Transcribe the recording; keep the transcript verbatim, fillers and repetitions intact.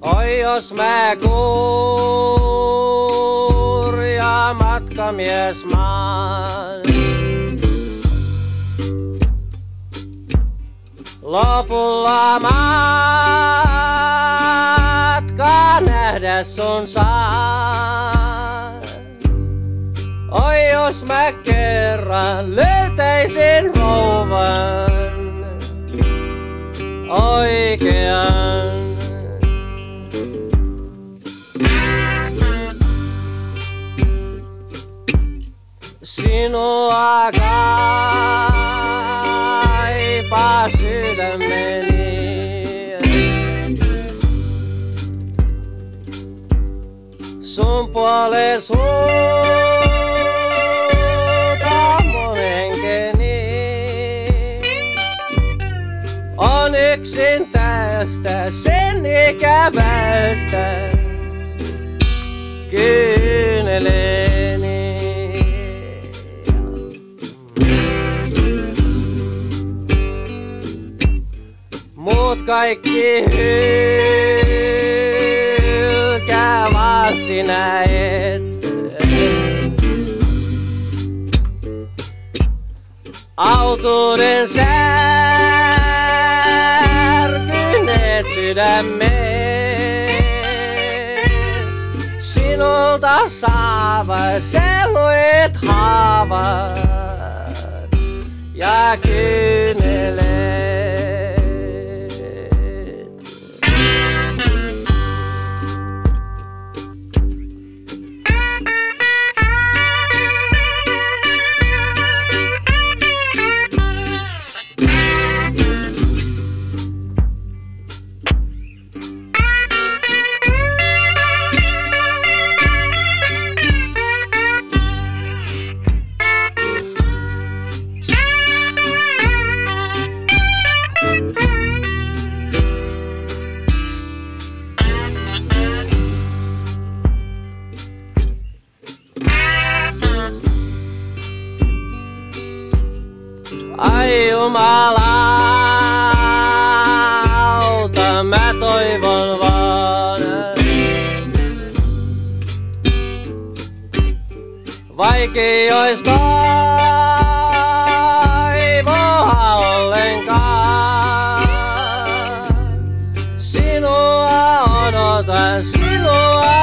Oi jos mä kurja matkamies maan. Lopulla matka nähdä sun saan. Oi jos mä kerran löytäisin rouvan oikean. Sinua kaipaa sydämeni. Sun puoles huutaa mun henkeni. On yksin tästä sen ikävästä kyyneleeni. Muut kaikki hylkää, vaan sinä et. Autuuden särkyneet sydämeen. Sinulta saavat selluit haavat ja kyyneleet. Ai jumalauta, mä toivon vaan, vaikei ois toivoa ollenkaan. Sinua odotan, sinua